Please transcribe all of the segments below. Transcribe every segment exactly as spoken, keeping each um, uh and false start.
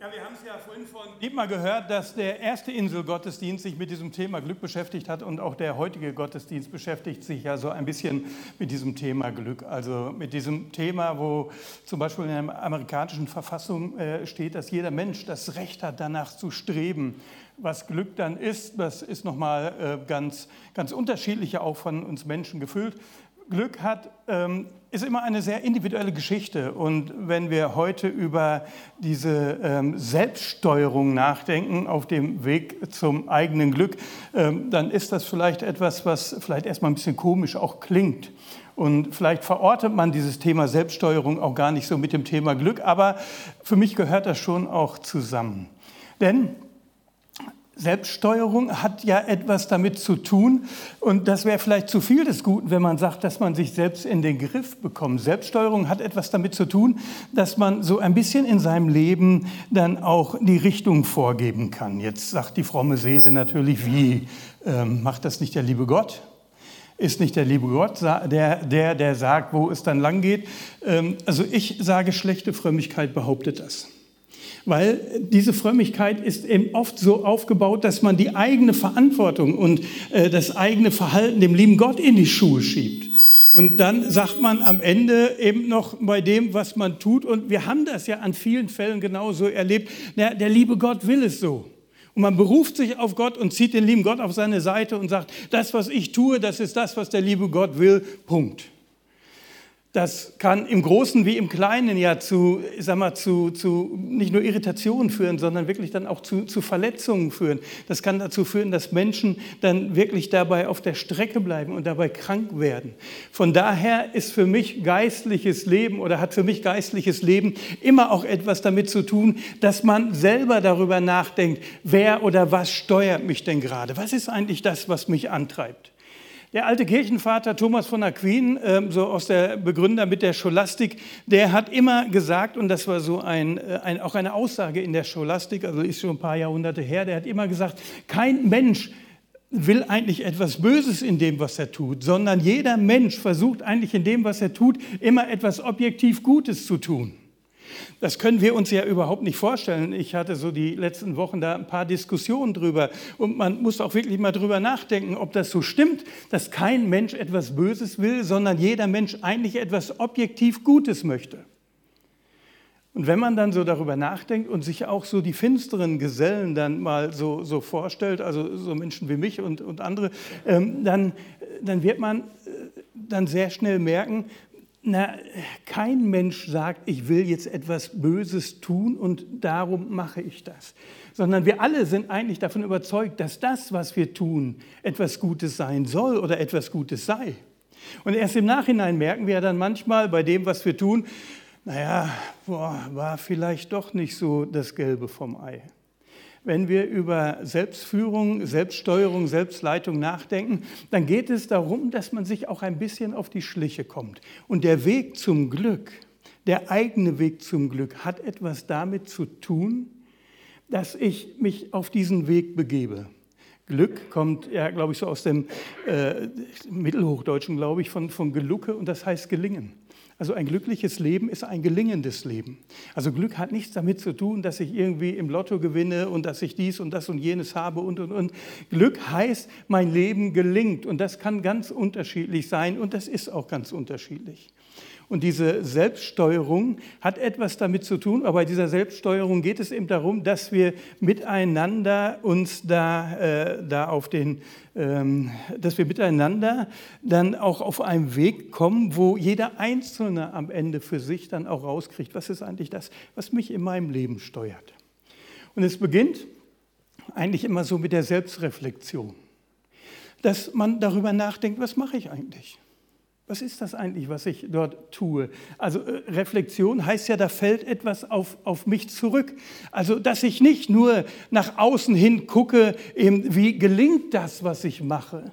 Ja, wir haben es ja vorhin von Dietmar gehört, dass der erste Inselgottesdienst sich mit diesem Thema Glück beschäftigt hat und auch der heutige Gottesdienst beschäftigt sich ja so ein bisschen mit diesem Thema Glück. Also mit diesem Thema, wo zum Beispiel in der amerikanischen Verfassung äh, steht, dass jeder Mensch das Recht hat, danach zu streben. Was Glück dann ist, das ist nochmal äh, ganz, ganz unterschiedlich auch von uns Menschen gefüllt. Glück hat, ähm, ist immer eine sehr individuelle Geschichte und wenn wir heute über diese ähm, Selbststeuerung nachdenken auf dem Weg zum eigenen Glück, ähm, dann ist das vielleicht etwas, was vielleicht erstmal ein bisschen komisch auch klingt. Und vielleicht verortet man dieses Thema Selbststeuerung auch gar nicht so mit dem Thema Glück, aber für mich gehört das schon auch zusammen. Denn Selbststeuerung hat ja etwas damit zu tun und das wäre vielleicht zu viel des Guten, wenn man sagt, dass man sich selbst in den Griff bekommt. Selbststeuerung hat etwas damit zu tun, dass man so ein bisschen in seinem Leben dann auch die Richtung vorgeben kann. Jetzt sagt die fromme Seele natürlich, wie, ähm, macht das nicht der liebe Gott? Ist nicht der liebe Gott der, der, der sagt, wo es dann lang geht? Ähm, also ich sage, schlechte Frömmigkeit behauptet das. Weil diese Frömmigkeit ist eben oft so aufgebaut, dass man die eigene Verantwortung und äh, das eigene Verhalten dem lieben Gott in die Schuhe schiebt. Und dann sagt man am Ende eben noch bei dem, was man tut, und wir haben das ja an vielen Fällen genauso erlebt, der, der liebe Gott will es so. Und man beruft sich auf Gott und zieht den lieben Gott auf seine Seite und sagt, das, was ich tue, das ist das, was der liebe Gott will, Punkt. Das kann im Großen wie im Kleinen ja zu, ich sag mal, zu, zu nicht nur Irritationen führen, sondern wirklich dann auch zu, zu Verletzungen führen. Das kann dazu führen, dass Menschen dann wirklich dabei auf der Strecke bleiben und dabei krank werden. Von daher ist für mich geistliches Leben oder hat für mich geistliches Leben immer auch etwas damit zu tun, dass man selber darüber nachdenkt, wer oder was steuert mich denn gerade? Was ist eigentlich das, was mich antreibt? Der alte Kirchenvater Thomas von Aquin, so aus der Begründer mit der Scholastik, der hat immer gesagt, und das war so ein, ein, auch eine Aussage in der Scholastik, also ist schon ein paar Jahrhunderte her, der hat immer gesagt, kein Mensch will eigentlich etwas Böses in dem, was er tut, sondern jeder Mensch versucht eigentlich in dem, was er tut, immer etwas objektiv Gutes zu tun. Das können wir uns ja überhaupt nicht vorstellen. Ich hatte so die letzten Wochen da ein paar Diskussionen drüber und man muss auch wirklich mal drüber nachdenken, ob das so stimmt, dass kein Mensch etwas Böses will, sondern jeder Mensch eigentlich etwas objektiv Gutes möchte. Und wenn man dann so darüber nachdenkt und sich auch so die finsteren Gesellen dann mal so, so vorstellt, also so Menschen wie mich und, und andere, ähm, dann, dann wird man äh, dann sehr schnell merken, na, kein Mensch sagt, ich will jetzt etwas Böses tun und darum mache ich das. Sondern wir alle sind eigentlich davon überzeugt, dass das, was wir tun, etwas Gutes sein soll oder etwas Gutes sei. Und erst im Nachhinein merken wir dann manchmal bei dem, was wir tun, naja, boah, war vielleicht doch nicht so das Gelbe vom Ei. Wenn wir über Selbstführung, Selbststeuerung, Selbstleitung nachdenken, dann geht es darum, dass man sich auch ein bisschen auf die Schliche kommt. Und der Weg zum Glück, der eigene Weg zum Glück, hat etwas damit zu tun, dass ich mich auf diesen Weg begebe. Glück kommt ja, glaube ich, so aus dem äh, Mittelhochdeutschen, glaube ich, von, von Gelucke, und das heißt gelingen. Also ein glückliches Leben ist ein gelingendes Leben. Also Glück hat nichts damit zu tun, dass ich irgendwie im Lotto gewinne und dass ich dies und das und jenes habe und, und, und. Glück heißt, mein Leben gelingt, und das kann ganz unterschiedlich sein und das ist auch ganz unterschiedlich. Und diese Selbststeuerung hat etwas damit zu tun, aber bei dieser Selbststeuerung geht es eben darum, dass wir miteinander uns da, äh, da auf den, ähm, dass wir miteinander dann auch auf einen Weg kommen, wo jeder Einzelne am Ende für sich dann auch rauskriegt, was ist eigentlich das, was mich in meinem Leben steuert. Und es beginnt eigentlich immer so mit der Selbstreflexion, dass man darüber nachdenkt, was mache ich eigentlich? Was ist das eigentlich, was ich dort tue? Also äh, Reflexion heißt ja, da fällt etwas auf, auf mich zurück. Also dass ich nicht nur nach außen hin gucke, eben, wie gelingt das, was ich mache,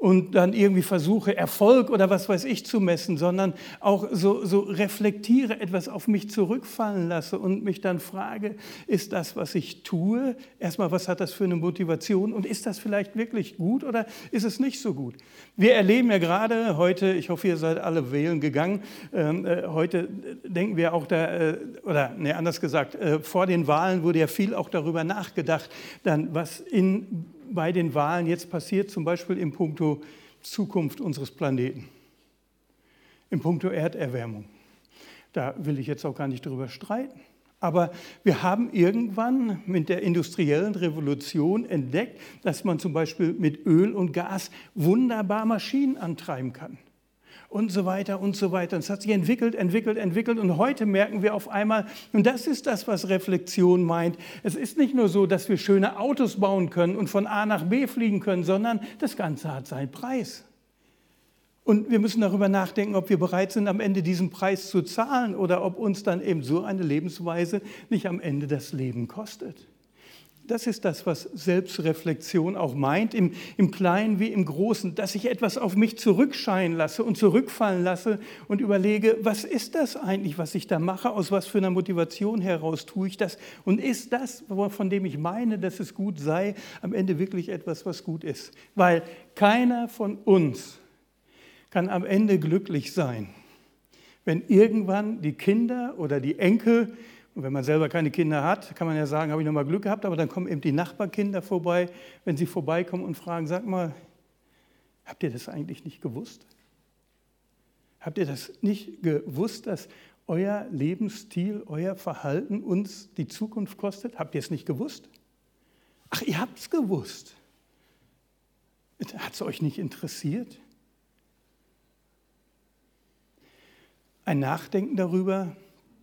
und dann irgendwie versuche, Erfolg oder was weiß ich zu messen, sondern auch so, so reflektiere, etwas auf mich zurückfallen lasse und mich dann frage, ist das, was ich tue, erstmal, was hat das für eine Motivation und ist das vielleicht wirklich gut oder ist es nicht so gut? Wir erleben ja gerade heute, ich hoffe, ihr seid alle wählen gegangen, ähm, äh, heute denken wir auch da, äh, oder ne, anders gesagt, äh, vor den Wahlen wurde ja viel auch darüber nachgedacht, dann was in, bei den Wahlen jetzt passiert, zum Beispiel im Punkto Zukunft unseres Planeten, im Punkto Erderwärmung. Da will ich jetzt auch gar nicht drüber streiten. Aber wir haben irgendwann mit der industriellen Revolution entdeckt, dass man zum Beispiel mit Öl und Gas wunderbar Maschinen antreiben kann. Und so weiter und so weiter. Und es hat sich entwickelt, entwickelt, entwickelt. Und heute merken wir auf einmal, und das ist das, was Reflexion meint, es ist nicht nur so, dass wir schöne Autos bauen können und von A nach B fliegen können, sondern das Ganze hat seinen Preis. Und wir müssen darüber nachdenken, ob wir bereit sind, am Ende diesen Preis zu zahlen oder ob uns dann eben so eine Lebensweise nicht am Ende das Leben kostet. Das ist das, was Selbstreflexion auch meint, im, im Kleinen wie im Großen, dass ich etwas auf mich zurückscheinen lasse und zurückfallen lasse und überlege, was ist das eigentlich, was ich da mache, aus was für einer Motivation heraus tue ich das und ist das, von dem ich meine, dass es gut sei, am Ende wirklich etwas, was gut ist. Weil keiner von uns kann am Ende glücklich sein, wenn irgendwann die Kinder oder die Enkel, und wenn man selber keine Kinder hat, kann man ja sagen, habe ich noch mal Glück gehabt, aber dann kommen eben die Nachbarkinder vorbei, wenn sie vorbeikommen und fragen, sag mal, habt ihr das eigentlich nicht gewusst? Habt ihr das nicht gewusst, dass euer Lebensstil, euer Verhalten uns die Zukunft kostet? Habt ihr es nicht gewusst? Ach, ihr habt es gewusst. Hat es euch nicht interessiert? Ein Nachdenken darüber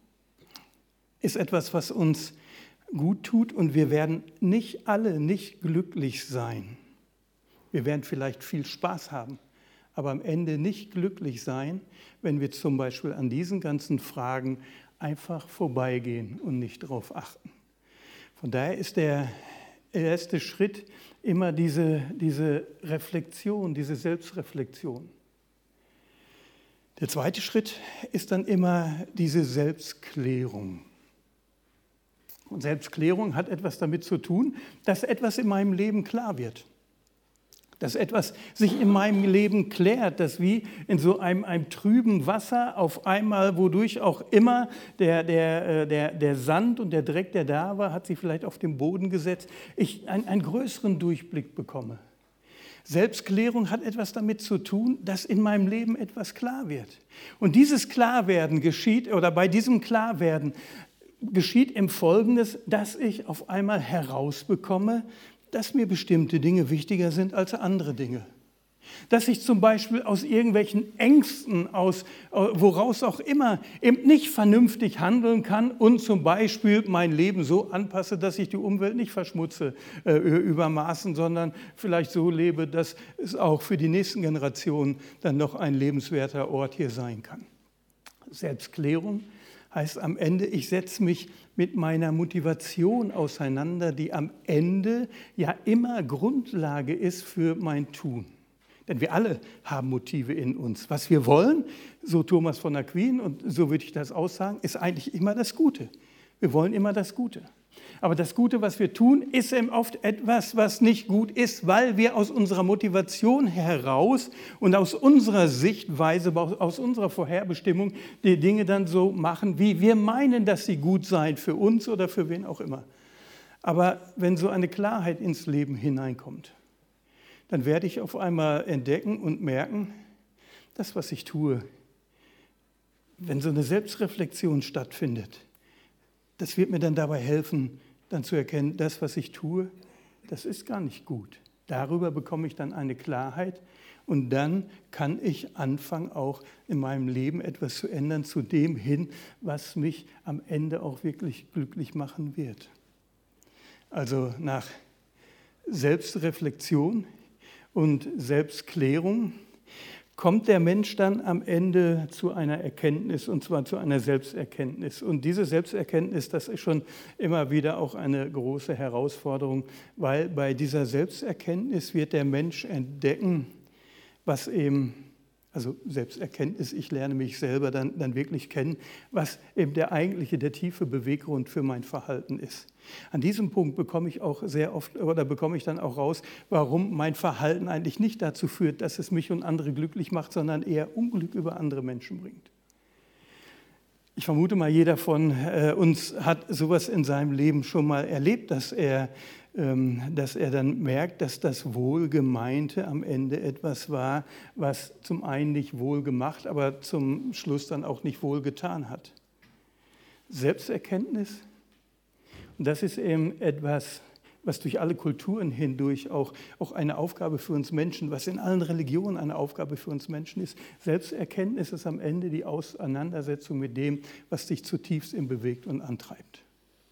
ist etwas, was uns gut tut und wir werden nicht alle nicht glücklich sein. Wir werden vielleicht viel Spaß haben, aber am Ende nicht glücklich sein, wenn wir zum Beispiel an diesen ganzen Fragen einfach vorbeigehen und nicht darauf achten. Von daher ist der erste Schritt immer diese, diese Reflexion, diese Selbstreflexion. Der zweite Schritt ist dann immer diese Selbstklärung. Und Selbstklärung hat etwas damit zu tun, dass etwas in meinem Leben klar wird. Dass etwas sich in meinem Leben klärt, dass wie in so einem, einem trüben Wasser auf einmal, wodurch auch immer der, der, der, der Sand und der Dreck, der da war, hat sich vielleicht auf den Boden gesetzt, ich einen, einen größeren Durchblick bekomme. Selbstklärung hat etwas damit zu tun, dass in meinem Leben etwas klar wird. Und dieses Klarwerden geschieht, oder bei diesem Klarwerden geschieht im Folgendes, dass ich auf einmal herausbekomme, dass mir bestimmte Dinge wichtiger sind als andere Dinge. Dass ich zum Beispiel aus irgendwelchen Ängsten, aus woraus auch immer, eben nicht vernünftig handeln kann und zum Beispiel mein Leben so anpasse, dass ich die Umwelt nicht verschmutze äh, übermaßen, sondern vielleicht so lebe, dass es auch für die nächsten Generationen dann noch ein lebenswerter Ort hier sein kann. Selbstklärung heißt am Ende, ich setze mich mit meiner Motivation auseinander, die am Ende ja immer Grundlage ist für mein Tun. Denn wir alle haben Motive in uns. Was wir wollen, so Thomas von Aquin, und so würde ich das aussagen, ist eigentlich immer das Gute. Wir wollen immer das Gute. Aber das Gute, was wir tun, ist eben oft etwas, was nicht gut ist, weil wir aus unserer Motivation heraus und aus unserer Sichtweise, aus unserer Vorherbestimmung die Dinge dann so machen, wie wir meinen, dass sie gut seien für uns oder für wen auch immer. Aber wenn so eine Klarheit ins Leben hineinkommt, dann werde ich auf einmal entdecken und merken, das, was ich tue, wenn so eine Selbstreflexion stattfindet, das wird mir dann dabei helfen, dann zu erkennen, das, was ich tue, das ist gar nicht gut. Darüber bekomme ich dann eine Klarheit und dann kann ich anfangen, auch in meinem Leben etwas zu ändern, zu dem hin, was mich am Ende auch wirklich glücklich machen wird. Also nach Selbstreflexion und Selbstklärung kommt der Mensch dann am Ende zu einer Erkenntnis, und zwar zu einer Selbsterkenntnis. Und diese Selbsterkenntnis, das ist schon immer wieder auch eine große Herausforderung, weil bei dieser Selbsterkenntnis wird der Mensch entdecken, was eben, also Selbsterkenntnis, ich lerne mich selber dann, dann wirklich kennen, was eben der eigentliche, der tiefe Beweggrund für mein Verhalten ist. An diesem Punkt bekomme ich auch sehr oft, oder bekomme ich dann auch raus, warum mein Verhalten eigentlich nicht dazu führt, dass es mich und andere glücklich macht, sondern eher Unglück über andere Menschen bringt. Ich vermute mal, jeder von äh, uns hat sowas in seinem Leben schon mal erlebt, dass er, ähm, dass er dann merkt, dass das Wohlgemeinte am Ende etwas war, was zum einen nicht wohl gemacht, aber zum Schluss dann auch nicht wohl getan hat. Selbsterkenntnis, und das ist eben etwas, was durch alle Kulturen hindurch auch, auch eine Aufgabe für uns Menschen, was in allen Religionen eine Aufgabe für uns Menschen ist. Selbsterkenntnis ist am Ende die Auseinandersetzung mit dem, was dich zutiefst in bewegt und antreibt.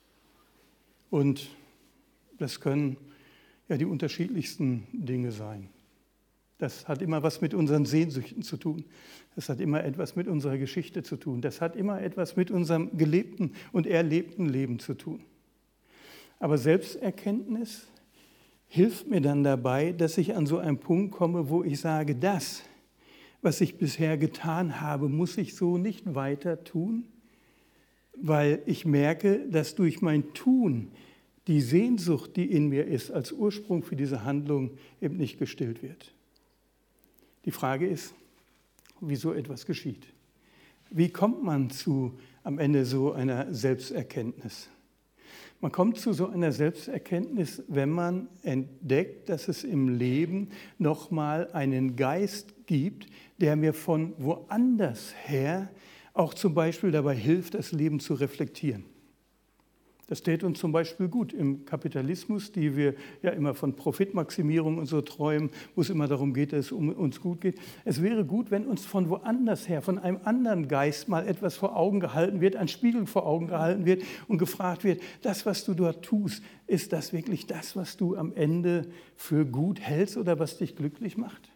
Und das können ja die unterschiedlichsten Dinge sein. Das hat immer was mit unseren Sehnsüchten zu tun. Das hat immer etwas mit unserer Geschichte zu tun. Das hat immer etwas mit unserem gelebten und erlebten Leben zu tun. Aber Selbsterkenntnis hilft mir dann dabei, dass ich an so einen Punkt komme, wo ich sage, das, was ich bisher getan habe, muss ich so nicht weiter tun, weil ich merke, dass durch mein Tun die Sehnsucht, die in mir ist, als Ursprung für diese Handlung eben nicht gestillt wird. Die Frage ist, wie so etwas geschieht. Wie kommt man zu am Ende so einer Selbsterkenntnis? Man kommt zu so einer Selbsterkenntnis, wenn man entdeckt, dass es im Leben nochmal einen Geist gibt, der mir von woanders her auch zum Beispiel dabei hilft, das Leben zu reflektieren. Das täte uns zum Beispiel gut im Kapitalismus, die wir ja immer von Profitmaximierung und so träumen, wo es immer darum geht, dass es um uns gut geht. Es wäre gut, wenn uns von woanders her, von einem anderen Geist mal etwas vor Augen gehalten wird, ein Spiegel vor Augen gehalten wird und gefragt wird, das, was du dort tust, ist das wirklich das, was du am Ende für gut hältst oder was dich glücklich macht?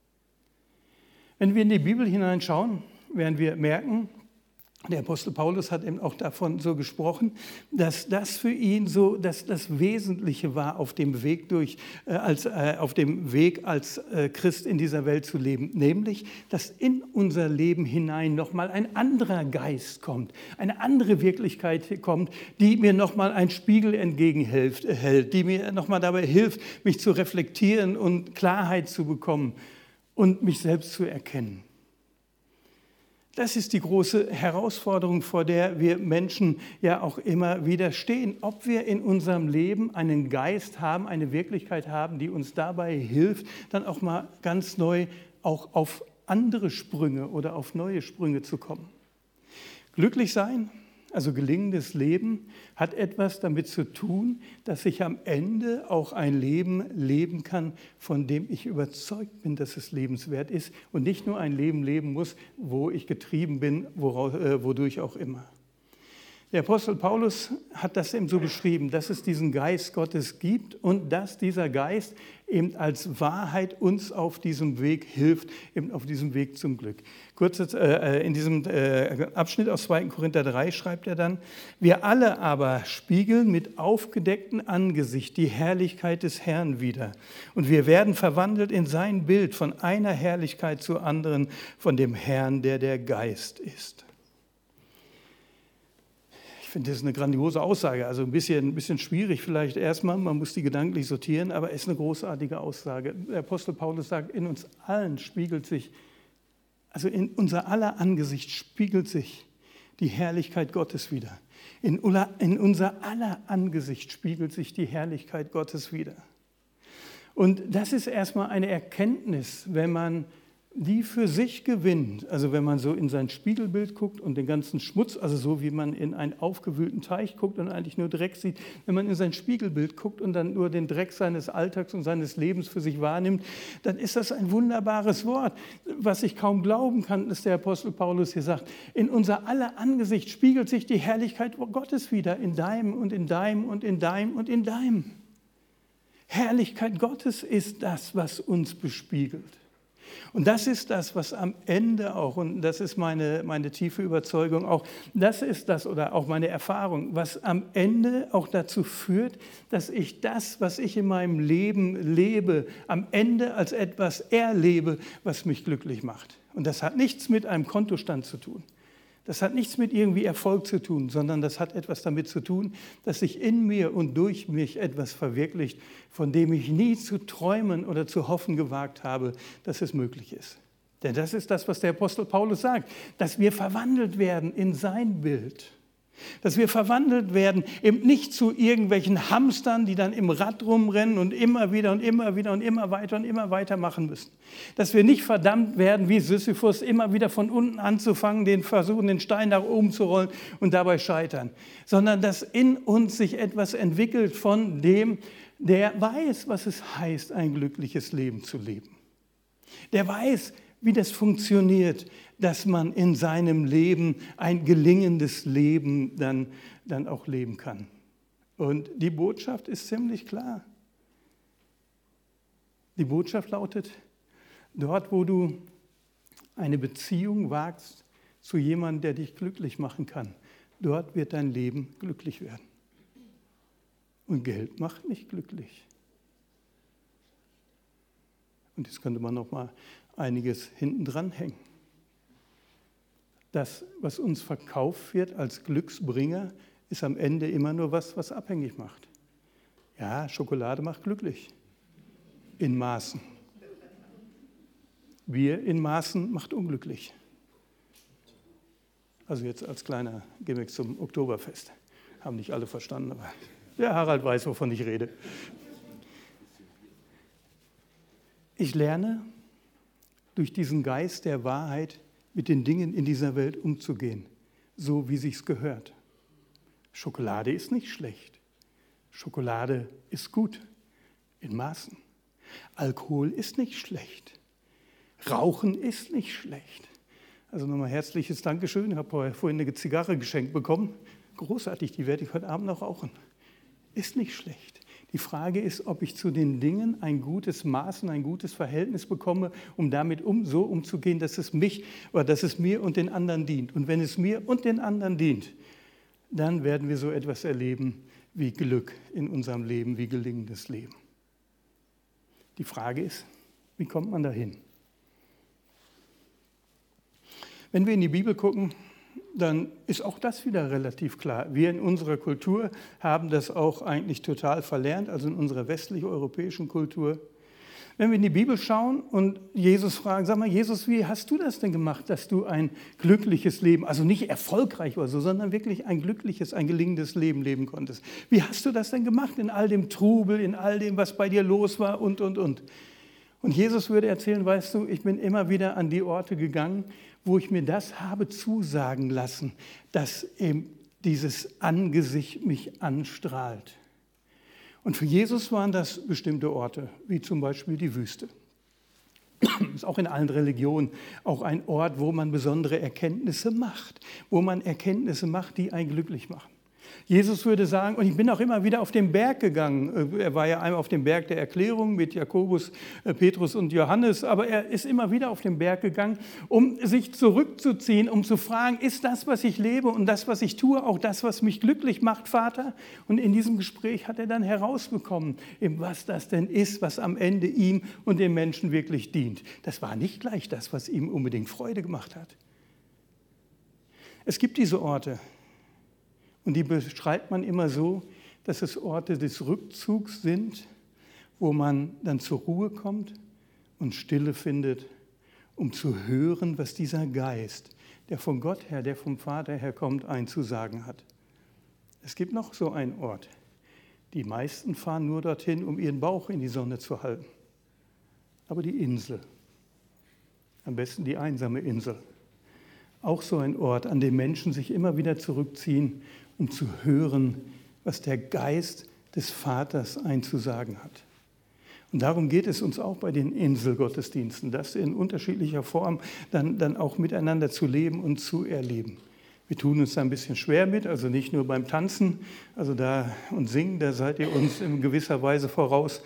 Wenn wir in die Bibel hineinschauen, werden wir merken, der Apostel Paulus hat eben auch davon so gesprochen, dass das für ihn so dass das Wesentliche war, auf dem Weg durch äh, als äh, auf dem Weg als äh, Christ in dieser Welt zu leben, nämlich, dass in unser Leben hinein nochmal ein anderer Geist kommt, eine andere Wirklichkeit kommt, die mir nochmal einen Spiegel entgegenhält, hält, die mir nochmal dabei hilft, mich zu reflektieren und Klarheit zu bekommen und mich selbst zu erkennen. Das ist die große Herausforderung, vor der wir Menschen ja auch immer wieder stehen. Ob wir in unserem Leben einen Geist haben, eine Wirklichkeit haben, die uns dabei hilft, dann auch mal ganz neu auch auf andere Sprünge oder auf neue Sprünge zu kommen. Glücklich sein, also gelingendes Leben, hat etwas damit zu tun, dass ich am Ende auch ein Leben leben kann, von dem ich überzeugt bin, dass es lebenswert ist und nicht nur ein Leben leben muss, wo ich getrieben bin, woraus, äh, wodurch auch immer. Der Apostel Paulus hat das eben so beschrieben, dass es diesen Geist Gottes gibt und dass dieser Geist eben als Wahrheit uns auf diesem Weg hilft, eben auf diesem Weg zum Glück. Kurz äh, in diesem äh, Abschnitt aus zweiten Korinther drei schreibt er dann, wir alle aber spiegeln mit aufgedecktem Angesicht die Herrlichkeit des Herrn wider. Und wir werden verwandelt in sein Bild von einer Herrlichkeit zur anderen, von dem Herrn, der der Geist ist. Ich finde, das ist eine grandiose Aussage, also ein bisschen, ein bisschen schwierig vielleicht erstmal, man muss die gedanklich sortieren, aber es ist eine großartige Aussage. Der Apostel Paulus sagt, in uns allen spiegelt sich, also in unser aller Angesicht spiegelt sich die Herrlichkeit Gottes wider. In, in unser aller Angesicht spiegelt sich die Herrlichkeit Gottes wider. Und das ist erstmal eine Erkenntnis, wenn man die für sich gewinnt, also wenn man so in sein Spiegelbild guckt und den ganzen Schmutz, also so wie man in einen aufgewühlten Teich guckt und eigentlich nur Dreck sieht, wenn man in sein Spiegelbild guckt und dann nur den Dreck seines Alltags und seines Lebens für sich wahrnimmt, dann ist das ein wunderbares Wort, was ich kaum glauben kann, dass der Apostel Paulus hier sagt, in unser aller Angesicht spiegelt sich die Herrlichkeit Gottes wieder, in deinem und in deinem und in deinem und in deinem. Herrlichkeit Gottes ist das, was uns bespiegelt. Und das ist das, was am Ende auch, und das ist meine, meine tiefe Überzeugung auch, das ist das oder auch meine Erfahrung, was am Ende auch dazu führt, dass ich das, was ich in meinem Leben lebe, am Ende als etwas erlebe, was mich glücklich macht. Und das hat nichts mit einem Kontostand zu tun. Das hat nichts mit irgendwie Erfolg zu tun, sondern das hat etwas damit zu tun, dass sich in mir und durch mich etwas verwirklicht, von dem ich nie zu träumen oder zu hoffen gewagt habe, dass es möglich ist. Denn das ist das, was der Apostel Paulus sagt, dass wir verwandelt werden in sein Bild. Dass wir verwandelt werden, eben nicht zu irgendwelchen Hamstern, die dann im Rad rumrennen und immer wieder und immer wieder und immer weiter und immer weiter machen müssen. Dass wir nicht verdammt werden, wie Sisyphus, immer wieder von unten anzufangen, den versuchen, den Stein nach oben zu rollen und dabei scheitern. Sondern dass in uns sich etwas entwickelt von dem, der weiß, was es heißt, ein glückliches Leben zu leben. Der weiß, wie das funktioniert, dass man in seinem Leben ein gelingendes Leben dann, dann auch leben kann. Und die Botschaft ist ziemlich klar. Die Botschaft lautet, dort, wo du eine Beziehung wagst zu jemandem, der dich glücklich machen kann, dort wird dein Leben glücklich werden. Und Geld macht nicht glücklich. Und jetzt könnte man noch mal einiges hinten dran hängen. Das, was uns verkauft wird als Glücksbringer, ist am Ende immer nur was, was abhängig macht. Ja, Schokolade macht glücklich. In Maßen. Bier in Maßen macht unglücklich. Also jetzt als kleiner Gimmick zum Oktoberfest. Haben nicht alle verstanden, aber der Harald weiß, wovon ich rede. Ich lerne, durch diesen Geist der Wahrheit mit den Dingen in dieser Welt umzugehen, so wie sich's gehört. Schokolade ist nicht schlecht. Schokolade ist gut, in Maßen. Alkohol ist nicht schlecht. Rauchen ist nicht schlecht. Also nochmal herzliches Dankeschön. Ich habe vorhin eine Zigarre geschenkt bekommen. Großartig, die werde ich heute Abend noch rauchen. Ist nicht schlecht. Die Frage ist, ob ich zu den Dingen ein gutes Maß und ein gutes Verhältnis bekomme, um damit um, so umzugehen, dass es mich oder dass es mir und den anderen dient. Und wenn es mir und den anderen dient, dann werden wir so etwas erleben wie Glück in unserem Leben, wie gelingendes Leben. Die Frage ist, wie kommt man dahin? Wenn wir in die Bibel gucken, dann ist auch das wieder relativ klar. Wir in unserer Kultur haben das auch eigentlich total verlernt, also in unserer westlich-europäischen Kultur. Wenn wir in die Bibel schauen und Jesus fragen, sag mal, Jesus, wie hast du das denn gemacht, dass du ein glückliches Leben, also nicht erfolgreich oder so, sondern wirklich ein glückliches, ein gelingendes Leben leben konntest? Wie hast du das denn gemacht in all dem Trubel, in all dem, was bei dir los war und, und, und? Und Jesus würde erzählen, weißt du, ich bin immer wieder an die Orte gegangen, wo ich mir das habe zusagen lassen, dass eben dieses Angesicht mich anstrahlt. Und für Jesus waren das bestimmte Orte, wie zum Beispiel die Wüste. Das ist auch in allen Religionen auch ein Ort, wo man besondere Erkenntnisse macht, wo man Erkenntnisse macht, die einen glücklich machen. Jesus würde sagen, und ich bin auch immer wieder auf den Berg gegangen. Er war ja einmal auf dem Berg der Erklärung mit Jakobus, Petrus und Johannes, aber er ist immer wieder auf den Berg gegangen, um sich zurückzuziehen, um zu fragen, ist das, was ich lebe und das, was ich tue, auch das, was mich glücklich macht, Vater? Und in diesem Gespräch hat er dann herausbekommen, was das denn ist, was am Ende ihm und den Menschen wirklich dient. Das war nicht gleich das, was ihm unbedingt Freude gemacht hat. Es gibt diese Orte, und die beschreibt man immer so, dass es Orte des Rückzugs sind, wo man dann zur Ruhe kommt und Stille findet, um zu hören, was dieser Geist, der von Gott her, der vom Vater her kommt, einzusagen hat. Es gibt noch so einen Ort. Die meisten fahren nur dorthin, um ihren Bauch in die Sonne zu halten. Aber die Insel, am besten die einsame Insel, auch so ein Ort, an dem Menschen sich immer wieder zurückziehen, um zu hören, was der Geist des Vaters einzusagen hat. Und darum geht es uns auch bei den Inselgottesdiensten, das in unterschiedlicher Form dann, dann auch miteinander zu leben und zu erleben. Wir tun uns da ein bisschen schwer mit, also nicht nur beim Tanzen also da und Singen, da seid ihr uns in gewisser Weise voraus.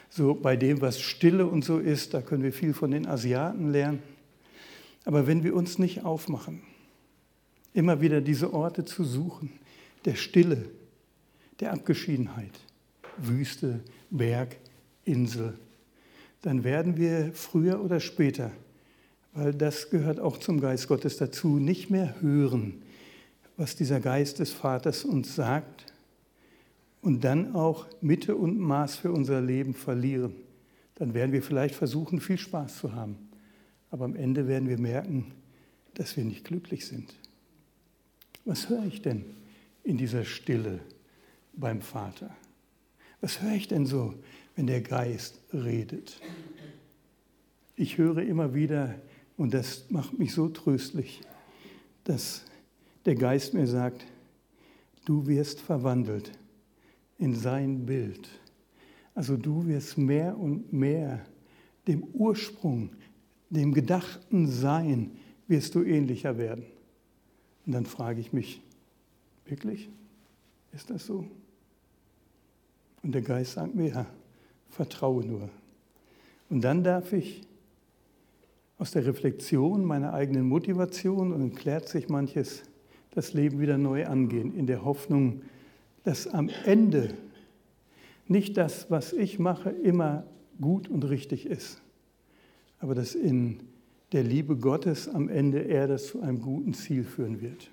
so bei dem, was Stille und so ist, da können wir viel von den Asiaten lernen. Aber wenn wir uns nicht aufmachen, immer wieder diese Orte zu suchen, der Stille, der Abgeschiedenheit, Wüste, Berg, Insel, dann werden wir früher oder später, weil das gehört auch zum Geist Gottes dazu, nicht mehr hören, was dieser Geist des Vaters uns sagt und dann auch Mitte und Maß für unser Leben verlieren. Dann werden wir vielleicht versuchen, viel Spaß zu haben, aber am Ende werden wir merken, dass wir nicht glücklich sind. Was höre ich denn in dieser Stille beim Vater? Was höre ich denn so, wenn der Geist redet? Ich höre immer wieder, und das macht mich so tröstlich, dass der Geist mir sagt, du wirst verwandelt in sein Bild. Also du wirst mehr und mehr dem Ursprung, dem gedachten Sein, wirst du ähnlicher werden. Und dann frage ich mich, wirklich? Ist das so? Und der Geist sagt mir, ja, vertraue nur. Und dann darf ich aus der Reflexion meiner eigenen Motivation, und dann klärt sich manches, das Leben wieder neu angehen, in der Hoffnung, dass am Ende nicht das, was ich mache, immer gut und richtig ist, aber dass in der Liebe Gottes am Ende er das zu einem guten Ziel führen wird.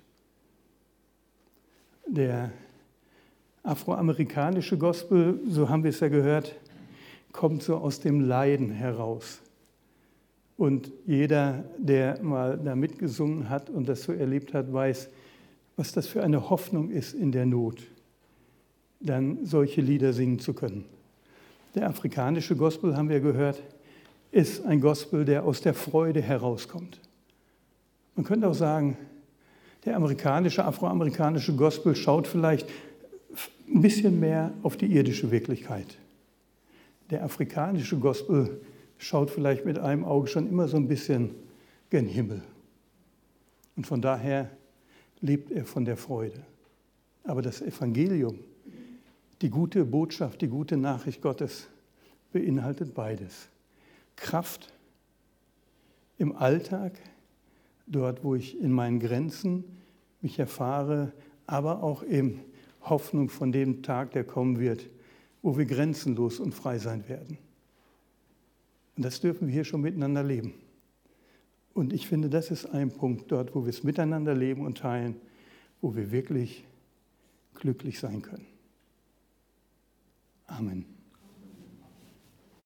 Der afroamerikanische Gospel, so haben wir es ja gehört, kommt so aus dem Leiden heraus. Und jeder, der mal da mitgesungen hat und das so erlebt hat, weiß, was das für eine Hoffnung ist in der Not, dann solche Lieder singen zu können. Der afrikanische Gospel, haben wir gehört, ist ein Gospel, der aus der Freude herauskommt. Man könnte auch sagen, der amerikanische, afroamerikanische Gospel schaut vielleicht ein bisschen mehr auf die irdische Wirklichkeit. Der afrikanische Gospel schaut vielleicht mit einem Auge schon immer so ein bisschen gen Himmel. Und von daher lebt er von der Freude. Aber das Evangelium, die gute Botschaft, die gute Nachricht Gottes, beinhaltet beides. Kraft im Alltag, dort, wo ich in meinen Grenzen mich erfahre, aber auch eben Hoffnung von dem Tag, der kommen wird, wo wir grenzenlos und frei sein werden. Und das dürfen wir hier schon miteinander leben. Und ich finde, das ist ein Punkt dort, wo wir es miteinander leben und teilen, wo wir wirklich glücklich sein können. Amen.